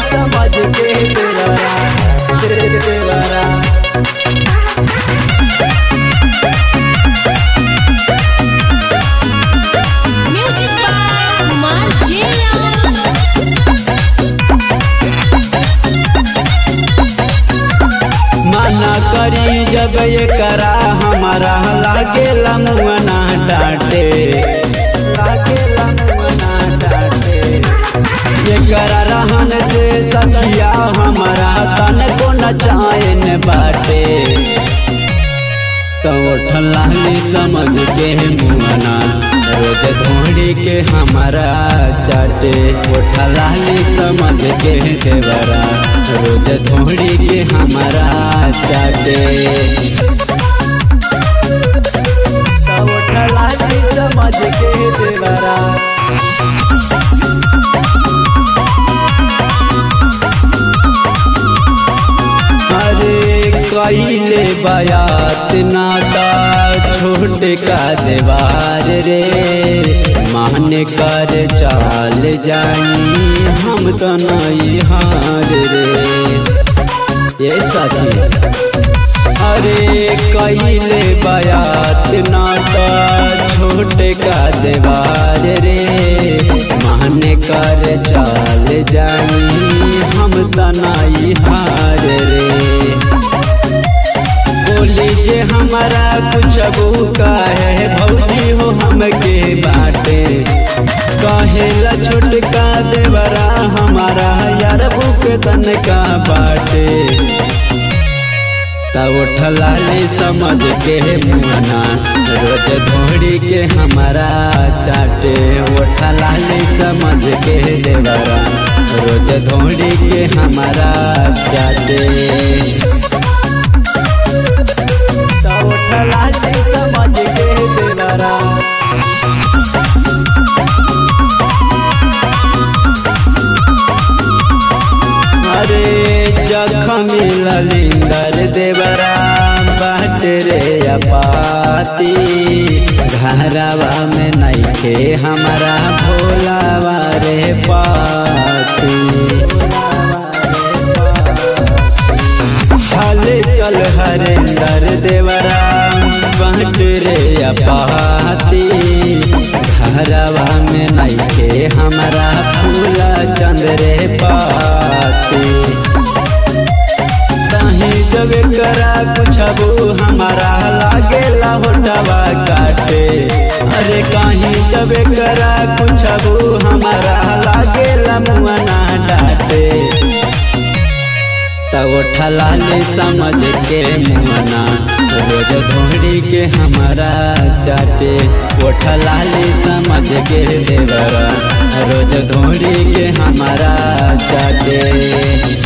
समझ के देवरा Music by Margela. मना करी जब ये करा हमारा लागेला मुआना डांटे ये करा रहन से सखिया हमारा तन को नचायन बाटे तो ठलाली समझ के मुआना रोज धोड़ी के हमारा चाटे ठलाली समझ के देवरा रोज धोड़ी के हमारा चाटे तो ठलाली समझ के देवरा कैले बयात नाता छोटे का देवार रे मान कर चाल जाई हम तो नहीं हार रे ये साथी अरे कैले बयात नाता छोटे का देवार रे मान कर चाल जाई हम तो नहीं हार रे बोली जे हमारा कुछ का है भौजी हो हमके बाटे कहेला छोटका देवरा हमारा यार भूख तन का बाटे तब ठलाली समझ के मुआना रोज धोड़ी के हमारा चाटे वो ठलाली समझ के देवरा रोज धोड़ी के हमारा चाटे ठलाली समझ के देवरा अरे जखमी ललिंदर देवरा बाट रे अपाती घरवा में नइखे हमारा भोलावा रे पाती हाले चल हरेंदर देवरा बाट रे अपाती घरवा में नइखे हमारा फूला चंद्रे पाती कहीं जब करा कुछ हमारा लागेला होटवा काटे अरे कहीं जब करा कुछ हमारा लागेला मुआना डाटे तब ठलाली समझ के मुआना रोज धोड़ी के हमारा चाटे वो ठलाली समझ के देवरा रोज धोड़ी के हमारा चाटे।